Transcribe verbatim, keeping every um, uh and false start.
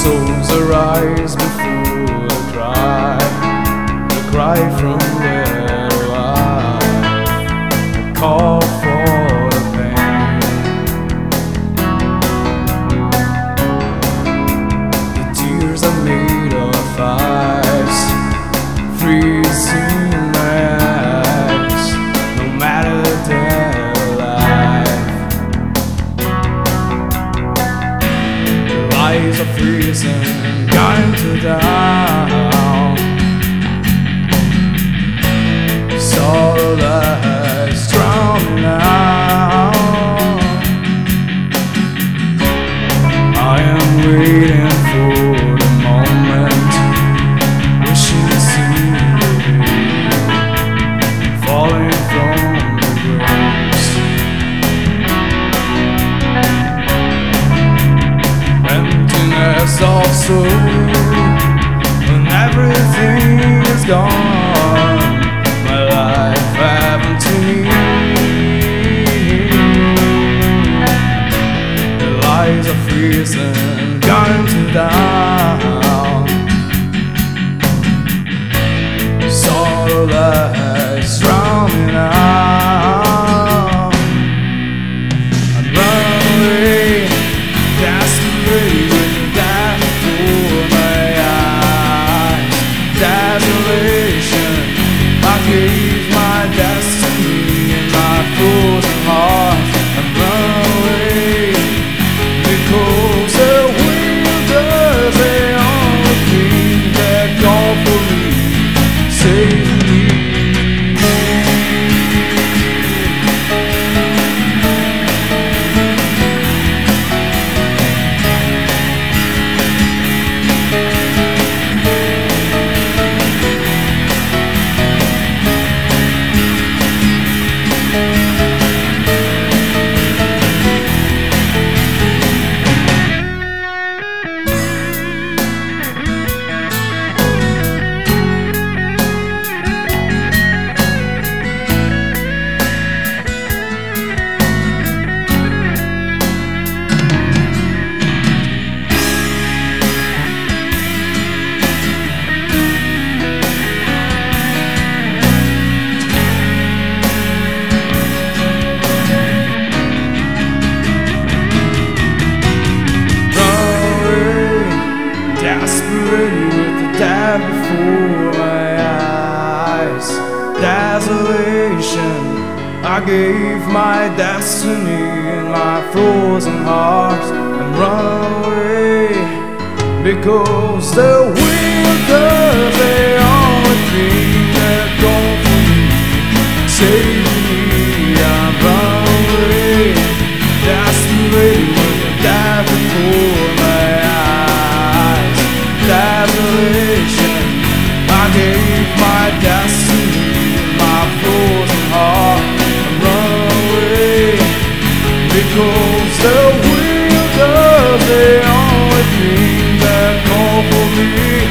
souls arise before the cry, the cry from their life, the call for the pain. The tears are made of ice, freezing my eyes, no matter their life. The lies are freezing, going to down. Sorrow lies drowning out. I am waiting for the moment, wishing to see you falling from the grace. Emptiness of soul, when everything is gone, my life happened to me. The lies are freezing, going to down. Sorrow lies drowning out. I'm running away, desperate with that before my eyes. Desolation, I gave my destiny and my frozen heart. I'm running away because the wind does the only thing that call for me. Save me. Desperate with the dead before my eyes. Desolation, I gave my destiny and my frozen heart and run away because the wind does the only thing that goes for me. Save me, I'm running away. Desperate with the dead before my eyes. Desolation, I gave my destiny, my frozen heart, and run away because the wind does the only thing that call for me.